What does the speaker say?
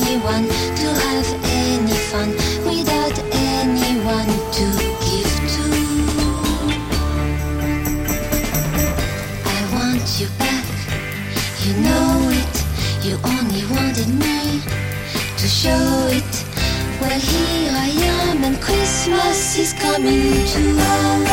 anyone to have any fun without anyone to give to. I want you back, you know it. You only wanted me to show it. Well, here I am, and Christmas is coming too.